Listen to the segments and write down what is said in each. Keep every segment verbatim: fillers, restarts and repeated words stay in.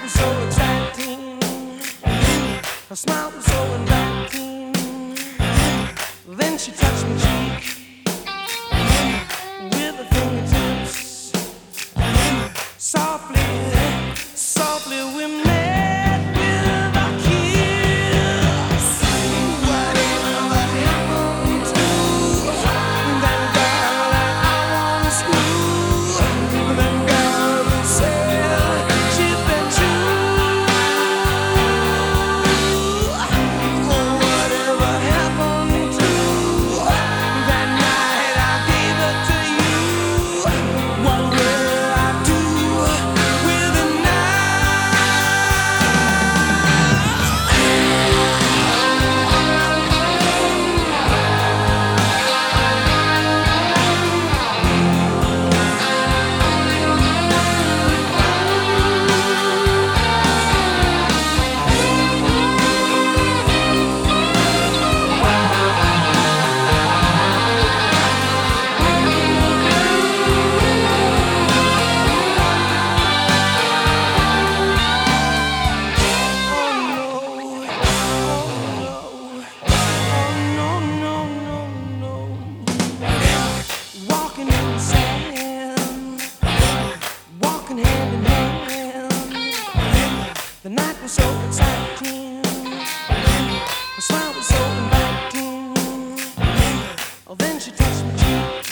was so exciting. Her smile was so inviting. Then she touched my cheek with her fingertips. Softly, softly we met with a kiss. Whatever happened to that girl that I once knew? That girl who said she'd been true. Oh, whatever happened to that night I gave it to you? What will I do with it now? Walking in the sand, walking hand in hand. The night was so exciting, her smile was so inviting. Oh, then she touched my cheek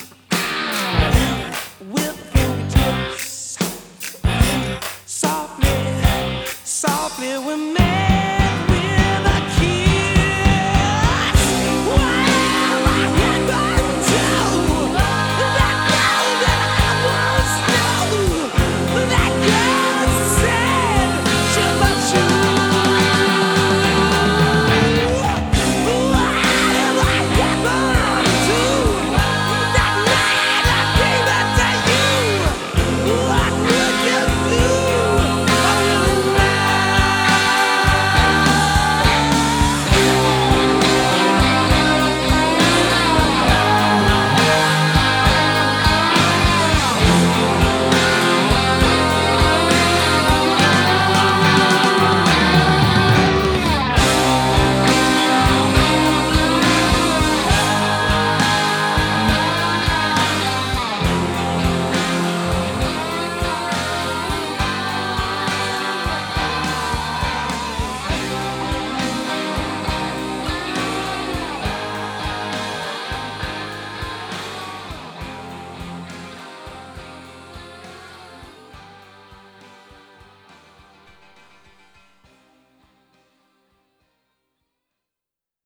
with her fingertips. Softly, softly we met.